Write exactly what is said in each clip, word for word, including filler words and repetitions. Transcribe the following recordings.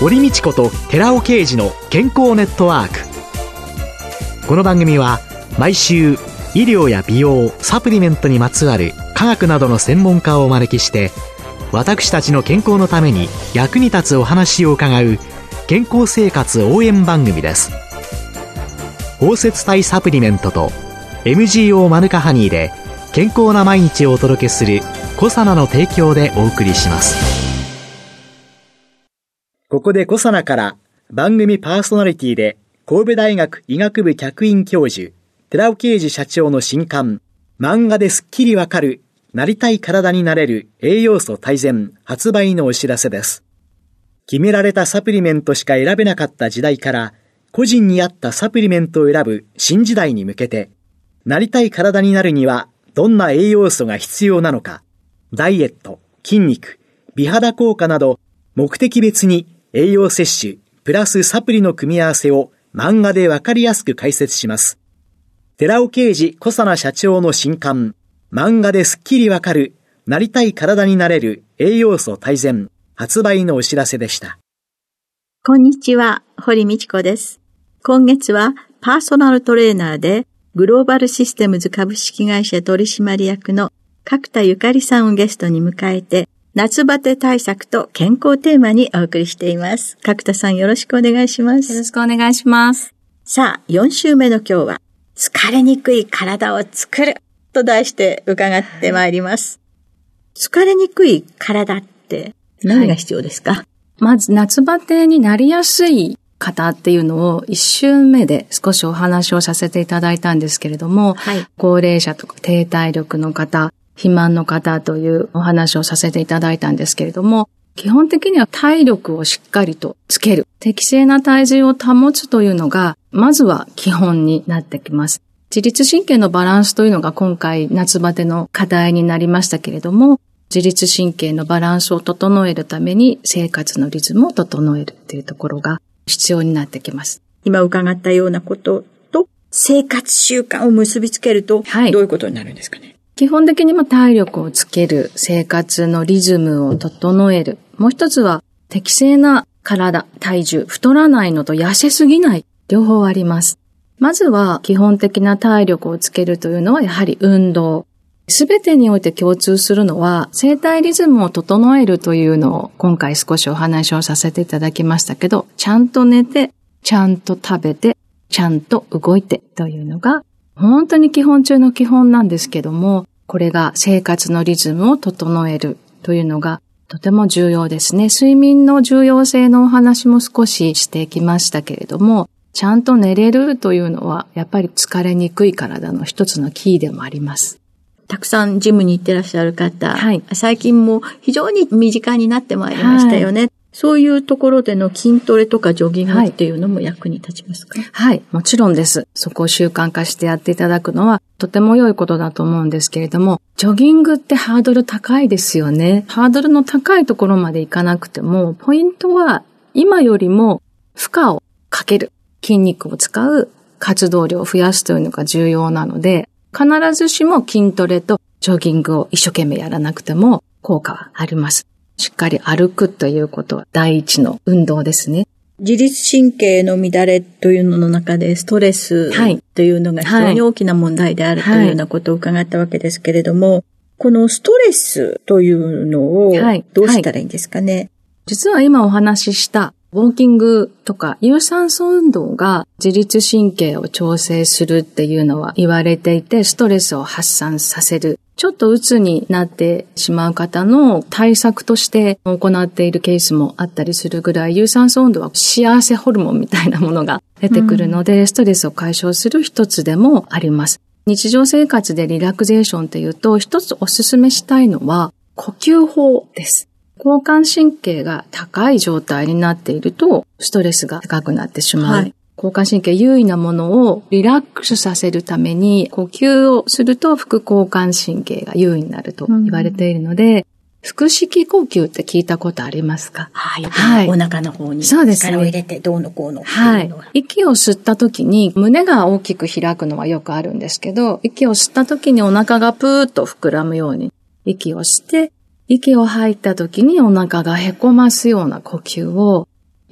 堀道子と寺尾啓二の健康ネットワーク。この番組は毎週医療や美容、サプリメントにまつわる科学などの専門家をお招きして、私たちの健康のために役に立つお話を伺う健康生活応援番組です。包摂体サプリメントと エムジーオー マヌカハニーで健康な毎日をお届けするコサナの提供でお送りします。ここでコサナから番組パーソナリティで神戸大学医学部客員教授寺尾啓二社長の新刊、漫画ですっきりわかるなりたい体になれる栄養素大全発売のお知らせです。決められたサプリメントしか選べなかった時代から個人に合ったサプリメントを選ぶ新時代に向けて、なりたい体になるにはどんな栄養素が必要なのか、ダイエット、筋肉、美肌効果など目的別に栄養摂取プラスサプリの組み合わせを漫画でわかりやすく解説します。寺尾啓二小佐奈社長の新刊、漫画ですっきりわかるなりたい体になれる栄養素大全発売のお知らせでした。 こんにちは、堀道子です。今月はパーソナルトレーナーでグローバルシステムズ株式会社取締役の角田ゆかりさんをゲストに迎えて、夏バテ対策と健康テーマにお送りしています。角田さん、よろしくお願いします。 よろしくお願いします。 さあ、よん週目の今日は、疲れにくい体を作ると題して伺ってまいります。疲れにくい体って何が必要ですか？はい、 まず、夏バテになりやすい方っていうのを一週目で少しお話をさせていただいたんですけれども、はい、高齢者とか低体力の方、肥満の方というお話をさせていただいたんですけれども、基本的には体力をしっかりとつける、適正な体重を保つというのが、まずは基本になってきます。自律神経のバランスというのが今回夏バテの課題になりましたけれども、自律神経のバランスを整えるために生活のリズムを整えるというところが必要になってきます。 今伺ったようなことと生活習慣を結びつけると、はい、どういうことになるんですかね？ 基本的に体力をつける、生活のリズムを整える。もう一つは適正な体、体重、太らないのと痩せすぎない、両方あります。まずは基本的な体力をつけるというのはやはり運動。すべてにおいて共通するのは生体リズムを整えるというのを今回少しお話をさせていただきましたけど、ちゃんと寝て、ちゃんと食べて、ちゃんと動いてというのが本当に基本中の基本なんですけども、これが生活のリズムを整えるというのがとても重要ですね。睡眠の重要性のお話も少ししてきましたけれども、ちゃんと寝れるというのはやっぱり疲れにくい体の一つのキーでもあります。 たくさんジムに行ってらっしゃる方、はい、最近も非常に身近になってまいりましたよね。はい、そういうところでの筋トレとかジョギングっていうのも役に立ちますか？ はい、はい、もちろんです。そこを習慣化してやっていただくのはとても良いことだと思うんですけれども、ジョギングってハードル高いですよね。ハードルの高いところまでいかなくても、ポイントは今よりも負荷をかける、筋肉を使う活動量を増やすというのが重要なので、必ずしも筋トレとジョギングを一生懸命やらなくても効果はあります。しっかり歩くということは第一の運動ですね。 自律神経の乱れというのの中でストレスというのが非常に大きな問題であるというようなことを伺ったわけですけれども、はいはい、このストレスというのをどうしたらいいんですかね？はいはい、 実は今お話ししたウォーキングとか有酸素運動が自律神経を調整するっていうのは言われていて、ストレスを発散させる。ちょっと鬱になってしまう方の対策として行っているケースもあったりするぐらい、有酸素運動は幸せホルモンみたいなものが出てくるので、うん、ストレスを解消する一つでもあります。日常生活でリラクゼーションっていうと、一つお勧めしたいのは呼吸法です。交感神経が高い状態になっているとストレスが高くなってしまう。はい、交感神経優位なものをリラックスさせるために呼吸をすると副交感神経が優位になると言われているので、うん、腹式呼吸って聞いたことありますか？ はい。はい、お腹の方に力を入れてどうのこうのっていうのは。はい。 息を吸った時に胸が大きく開くのはよくあるんですけど、息を吸った時にお腹がプーッと膨らむように息をして、息を吐いた時にお腹がへこますような呼吸を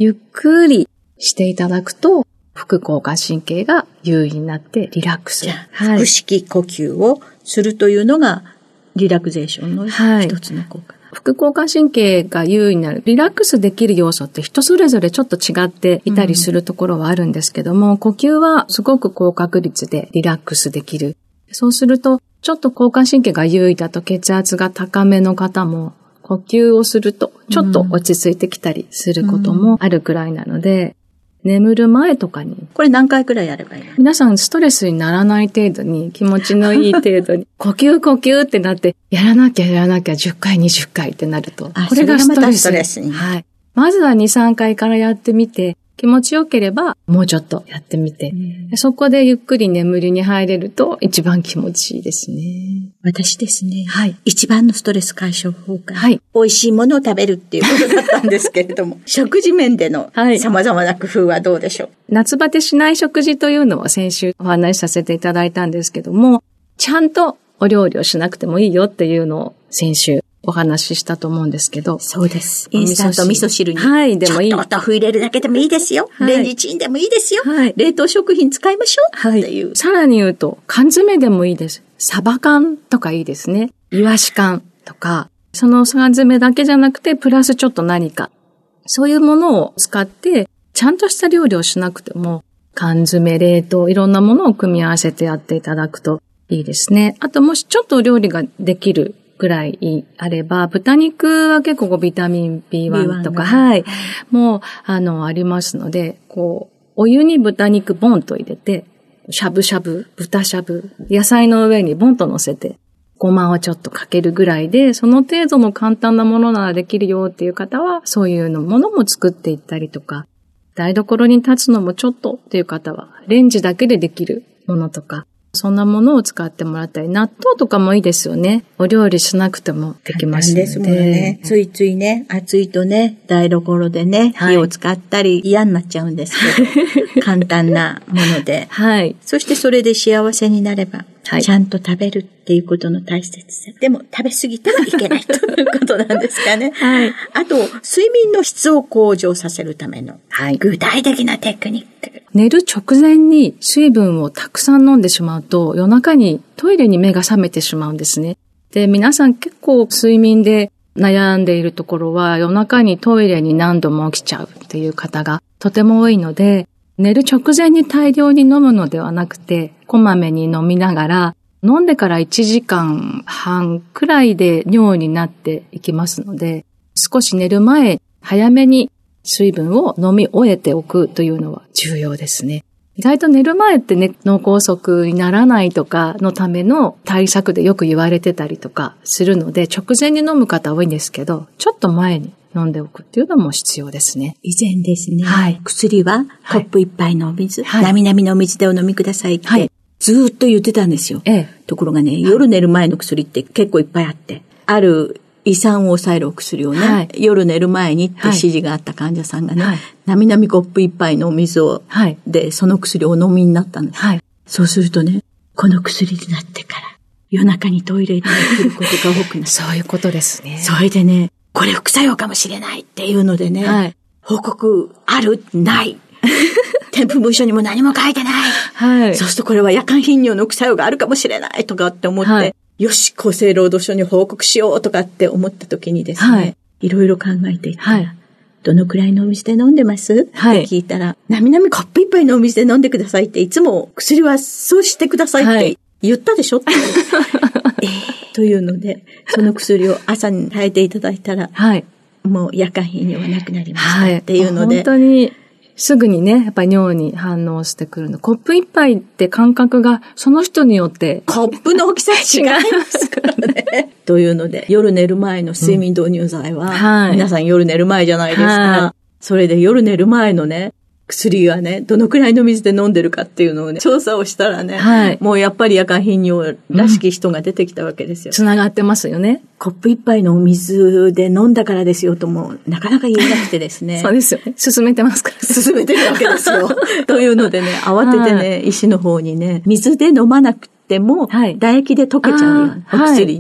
ゆっくりしていただくと、副交感神経が優位になってリラックス。 じゃあ、腹式呼吸をするというのがリラクゼーションの一つの効果。はい、 副交感神経が優位になる、リラックスできる要素って人それぞれちょっと違っていたりするところはあるんですけども、うん、呼吸はすごく高確率でリラックスできる。そうすると、ちょっと交感神経が優位だと血圧が高めの方も、呼吸をするとちょっと落ち着いてきたりすることもあるくらいなので、うん、眠る前とかに。 これ何回くらいやればいいの？ 皆さんストレスにならない程度に、気持ちのいい程度に、呼吸呼吸ってなって、やらなきゃやらなきゃじゅっかいにじゅっかいってなると、これがストレス。 ストレスに。 はい。まずはに、さんかいからやってみて、気持ちよければもうちょっとやってみて、うん、そこでゆっくり眠りに入れると一番気持ちいいですね。 私ですね。 はい。 一番のストレス解消法が、 はい。 美味しいものを食べるっていうことだったんですけれども、食事面での様々な工夫はどうでしょう？はい、 夏バテしない食事というのを先週お話しさせていただいたんですけども、ちゃんとお料理をしなくてもいいよっていうのを先週お話ししたと思うんですけど。 そうです。インスタント味噌汁に。 はい、でもいい。 ちょっとお豆腐入れるだけでもいいですよ。はい、レンジチンでもいいですよ。はい、冷凍食品使いましょう。はい。っていう。 さらに言うと、缶詰でもいいです。サバ缶とかいいですね。イワシ缶とか、その缶詰だけじゃなくて、プラスちょっと何か。そういうものを使って、ちゃんとした料理をしなくても、缶詰、冷凍、いろんなものを組み合わせてやっていただくといいですね。あと、もしちょっとお料理ができるぐらいあれば、豚肉は結構ビタミン ビーワン とか、はい、もう、あの、ありますので、こう、お湯に豚肉ボンと入れて、しゃぶしゃぶ、豚しゃぶ、野菜の上にボンと乗せて、ごまをちょっとかけるぐらいで、その程度の簡単なものならできるよっていう方は、そういうのものも作っていったりとか、台所に立つのもちょっとっていう方は、レンジだけでできるものとか、そんなものを使ってもらったり、納豆とかもいいですよね。お料理しなくてもできますので。 ですもんね。ついついね、暑いとね、台所でね、火を使ったり嫌になっちゃうんですけど、簡単なもので。 はい。 そしてそれで幸せになれば、はい、ちゃんと食べるっていうことの大切さ。でも食べ過ぎてはいけないということなんですかね。はい。あと、睡眠の質を向上させるための、はい、具体的なテクニック。 寝る直前に水分をたくさん飲んでしまうと、夜中にトイレに目が覚めてしまうんですね。で、皆さん結構睡眠で悩んでいるところは、夜中にトイレに何度も起きちゃうっていう方がとても多いので、寝る直前に大量に飲むのではなくて、こまめに飲みながら、飲んでからいちじかんはんくらいで尿になっていきますので、少し寝る前、早めに水分を飲み終えておくというのは重要ですね。意外と寝る前ってね、脳梗塞にならないとかのための対策でよく言われてたりとかするので、直前に飲む方多いんですけど、ちょっと前に飲んでおくっていうのも必要ですね。 以前ですね。はい。薬はコップ一杯のお水、はい、なみなみのお水でお飲みくださいって、はい、ずーっと言ってたんですよ。ええ。ところがね、夜寝る前の薬って結構いっぱいあって、ある胃酸を抑えるお薬をね、はい、夜寝る前にって指示があった患者さんがね、はい、なみなみコップ一杯のお水を、はい、で、その薬をお飲みになったんです。はい、そうするとね、この薬になってから夜中にトイレに来ることが多くなる。 そういうことですね。 それでね、これ副作用かもしれないっていうのでね、はい、報告あるない添付文書にも何も書いてない、はい、そうするとこれは夜間頻尿の副作用があるかもしれないとかって思って、はい、よし厚生労働省に報告しようとかって思った時にですね、はい、いろいろ考えていったら、はい、どのくらいのお水で飲んでます、はい、って聞いたら、なみなみコップ一杯のお水で飲んでくださいっていつも薬はそうしてくださいって言ったでしょって、はいえー、というのでその薬を朝に耐えていただいたら、はい、もう夜間頻尿はなくなりましたっていうので、はい、 本当にすぐにね、やっぱり尿に反応してくるの。コップ一杯って感覚がその人によってコップの大きさ違いますからね。というので、夜寝る前の睡眠導入剤は、うんはい、皆さん夜寝る前じゃないですか。はい、それで夜寝る前のね、薬はね、どのくらいの水で飲んでるかっていうのをね、調査をしたらね、はい、もうやっぱり夜間頻尿らしき人が出てきたわけですよ。 つながってますよね。 コップ一杯のお水で飲んだからですよとも、なかなか言えなくてですね。 そうですよね。進めてますから。 進めてるわけですよ。というのでね、慌ててね、はい、医師の方にね、水で飲まなくても、はい、唾液で溶けちゃうようなお薬に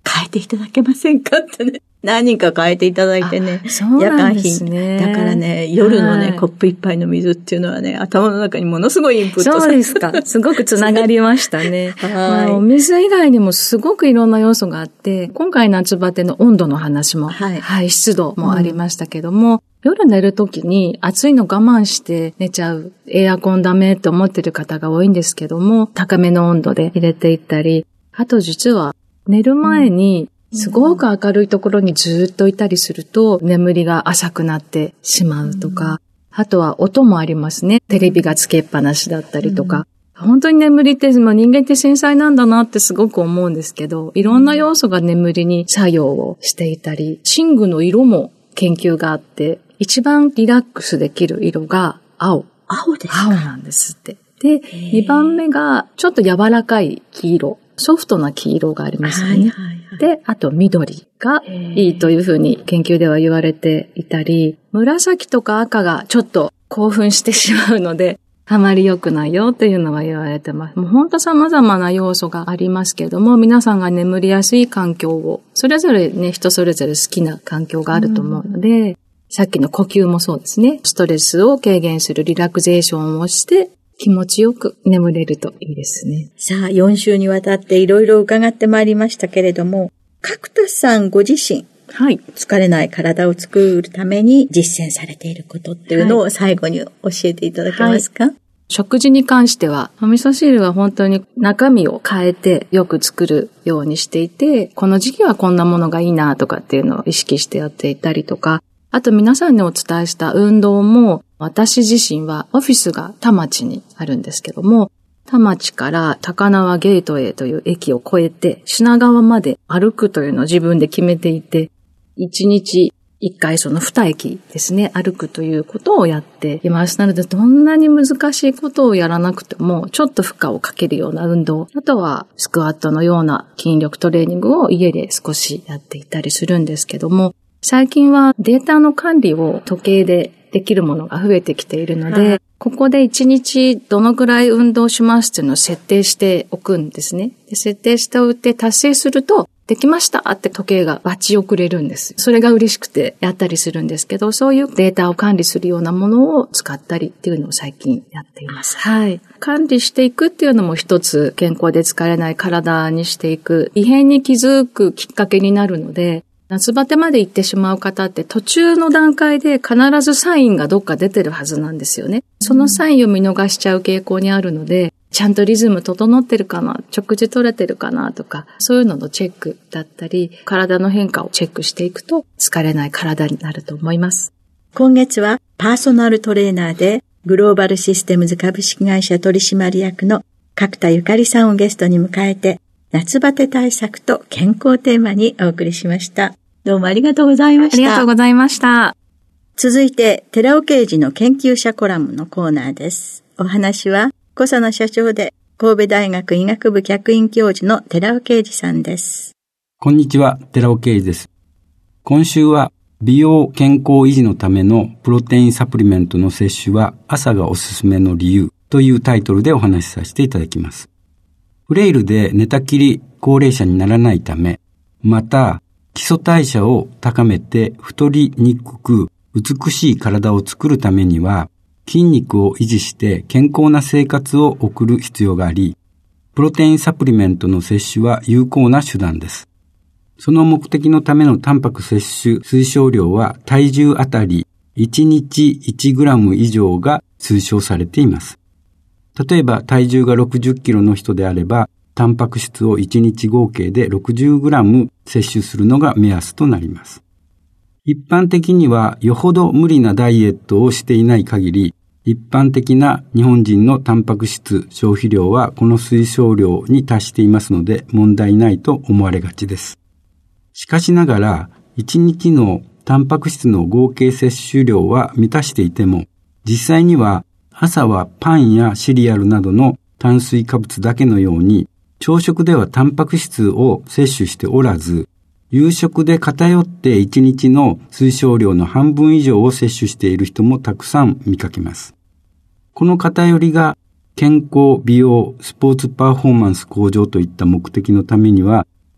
変えていただけませんかってね。何人か変えていただいてね。 そうなんですね。 夜間品。だからね、夜のね、はい、コップ一杯の水っていうのはね、頭の中にものすごいインプットされて。そうですか。すごくつながりましたね。はい、まあ。お水以外にもすごくいろんな要素があって、今回夏バテの温度の話も、はい、はい、湿度もありましたけども、うん、夜寝るときに暑いの我慢して寝ちゃう、エアコンダメって思ってる方が多いんですけども、高めの温度で入れていったり、あと実は寝る前に、すごく明るいところにずっといたりすると眠りが浅くなってしまうとか、あとは音もありますね。テレビがつけっぱなしだったりとか。本当に眠りって、まあ、人間って繊細なんだなってすごく思うんですけど、いろんな要素が眠りに作用をしていたり、寝具の色も研究があって、一番リラックスできる色が青。 青ですか？ 青なんですって。で、二番目がちょっと柔らかい黄色。ソフトな黄色がありますよね。はいはいはい、で、あと緑がいいというふうに研究では言われていたり、紫とか赤がちょっと興奮してしまうので、あまり良くないよっていうのは言われてます。もう本当様々な要素がありますけれども、皆さんが眠りやすい環境を、それぞれね、人それぞれ好きな環境があると思うので、うん、さっきの呼吸もそうですね。ストレスを軽減するリラクゼーションをして、気持ちよく眠れるといいですね。 さあ、よん週にわたっていろいろ伺ってまいりましたけれども、角田さんご自身、はい、疲れない体を作るために実践されていることっていうのを最後に教えていただけますか？はいはい、 食事に関しては、お味噌汁は本当に中身を変えてよく作るようにしていて、この時期はこんなものがいいなとかっていうのを意識してやっていたりとか、あと皆さんにお伝えした運動も、私自身はオフィスが田町にあるんですけども、田町から高輪ゲートウェイという駅を越えて品川まで歩くというのを自分で決めていて、一日一回その二駅ですね、歩くということをやっています。なのでどんなに難しいことをやらなくても、ちょっと負荷をかけるような運動、あとはスクワットのような筋力トレーニングを家で少しやっていたりするんですけども、最近はデータの管理を時計でできるものが増えてきているので、ここで一日どのぐらい運動しますっていうのを設定しておくんですね。で設定しておいて達成すると、できましたって時計がバッチをくれるんです。それが嬉しくてやったりするんですけど、そういうデータを管理するようなものを使ったりっていうのを最近やっています。はい。管理していくっていうのも一つ健康で疲れない体にしていく、異変に気づくきっかけになるので、夏バテまで行ってしまう方って途中の段階で必ずサインがどっか出てるはずなんですよね。そのサインを見逃しちゃう傾向にあるので、ちゃんとリズム整ってるかな、食事取れてるかなとか、そういうののチェックだったり、体の変化をチェックしていくと疲れない体になると思います。 今月はパーソナルトレーナーでグローバルシステムズ株式会社取締役の角田ゆかりさんをゲストに迎えて、夏バテ対策と健康テーマにお送りしました。どうもありがとうございました。 ありがとうございました。 続いて、寺尾啓二の研究者コラムのコーナーです。お話は、小佐野社長で神戸大学医学部客員教授の寺尾啓二さんです。 こんにちは、寺尾啓二です。今週は、美容健康維持のためのプロテインサプリメントの摂取は朝がおすすめの理由というタイトルでお話しさせていただきます。フレイルで寝たきり高齢者にならないため、また基礎代謝を高めて太りにくく美しい体を作るためには筋肉を維持して健康な生活を送る必要があり、プロテインサプリメントの摂取は有効な手段です。その目的のためのタンパク摂取推奨量は体重あたりいちにちいちグラム以上が推奨されています。例えば体重がろくじゅっキロの人であれば、タンパク質をいちにち合計でろくじゅうグラム摂取するのが目安となります。一般的にはよほど無理なダイエットをしていない限り、一般的な日本人のタンパク質消費量はこの推奨量に達していますので問題ないと思われがちです。しかしながら、いちにちのタンパク質の合計摂取量は満たしていても、実際には朝はパンやシリアルなどの炭水化物だけのように、朝食ではタンパク質を摂取しておらず、夕食で偏っていちにちの推奨量の半分以上を摂取している人もたくさん見かけます。この偏りが健康、美容、スポーツパフォーマンス向上といった目的のためには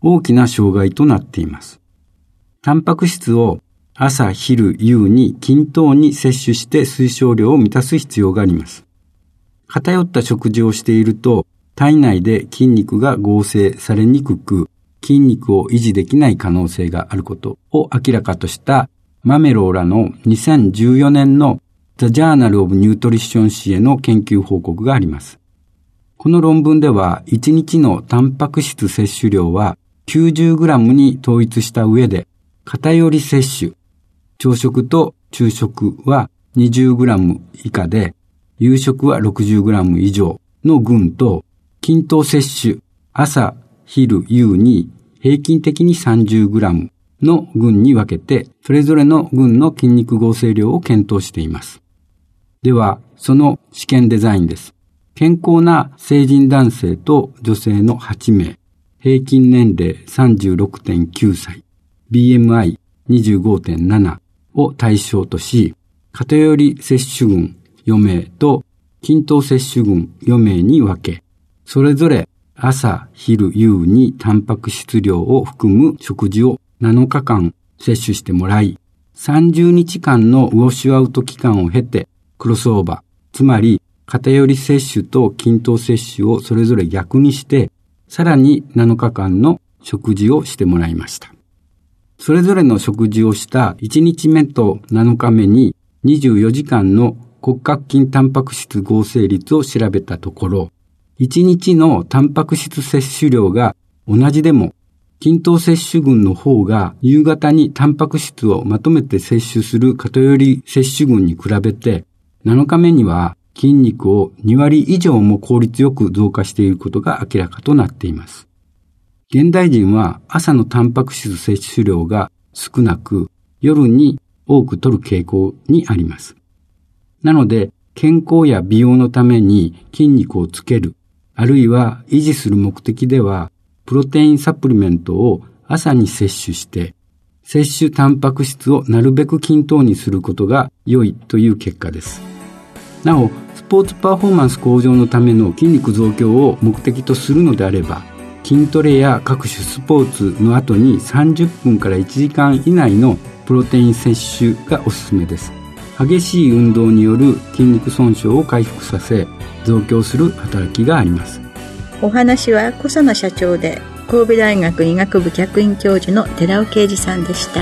大きな障害となっています。タンパク質を朝、昼、夕に均等に摂取して推奨量を満たす必要があります。偏った食事をしていると体内で筋肉が合成されにくく、筋肉を維持できない可能性があることを明らかとしたマメローらのにせんじゅうよねんの The Journal of Nutrition 誌への研究報告があります。この論文ではいちにちのタンパク質摂取量は きゅうじゅうグラム に統一した上で、偏り摂取、朝食と昼食は にじゅうグラム 以下で、夕食は ろくじゅうグラム 以上の群と、均等摂取、朝、昼、夕に平均的に さんじゅうグラム の群に分けて、それぞれの群の筋肉合成量を検討しています。では、その試験デザインです。健康な成人男性と女性のはちめい、平均年齢 さんじゅうろくてんきゅうさい、ビーエムアイにじゅうごてんなな を対象とし、偏り摂取群よめいと均等摂取群よめいに分け、それぞれ朝、昼、夕にタンパク質量を含む食事をなのかかん摂取してもらい、さんじゅうにちかんのウォッシュアウト期間を経てクロスオーバー、つまり偏り摂取と均等摂取をそれぞれ逆にして、さらになのかかんの食事をしてもらいました。それぞれの食事をしたいちにちめとなのかめににじゅうよじかんの骨格筋タンパク質合成率を調べたところ、いちにちのタンパク質摂取量が同じでも、均等摂取群の方が夕方にタンパク質をまとめて摂取する偏り摂取群に比べて、なのかめには筋肉をにわり以上も効率よく増加していることが明らかとなっています。現代人は朝のタンパク質摂取量が少なく、夜に多く摂る傾向にあります。なので、健康や美容のために筋肉をつける、あるいは維持する目的では、プロテインサプリメントを朝に摂取して、摂取タンパク質をなるべく均等にすることが良いという結果です。なお、スポーツパフォーマンス向上のための筋肉増強を目的とするのであれば、筋トレや各種スポーツの後にさんじゅっぷんからいちじかん以内のプロテイン摂取がおすすめです。激しい運動による筋肉損傷を回復させ、増強する働きがあります。 お話は小佐奈社長で神戸大学医学部客員教授の寺尾啓二さんでした。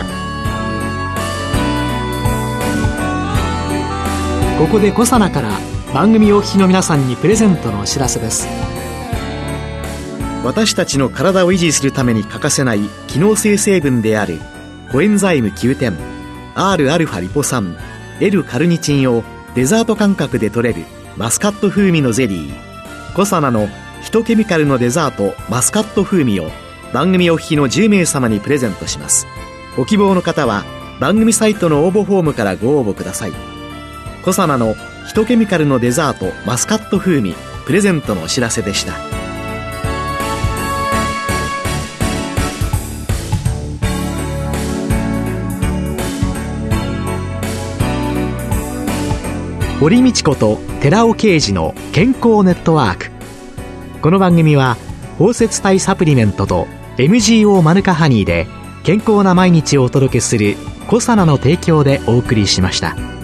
ここで小佐奈から番組お聞きの皆さんにプレゼントのお知らせです。私たちの体を維持するために欠かせない機能性成分であるコエンザイムきゅうてん、Rα リポ酸、L カルニチンをデザート感覚で摂れるマスカット風味のゼリー、コサナのヒトケミカルのデザートマスカット風味を番組お聞きのじゅうめいさまにプレゼントします。ご希望の方は番組サイトの応募フォームからご応募ください。コサナのヒトケミカルのデザートマスカット風味プレゼントのお知らせでした。堀道子と寺尾啓二の健康ネットワーク。この番組は包摂体サプリメントと エムジーオー マヌカハニーで健康な毎日をお届けするコサナの提供でお送りしました。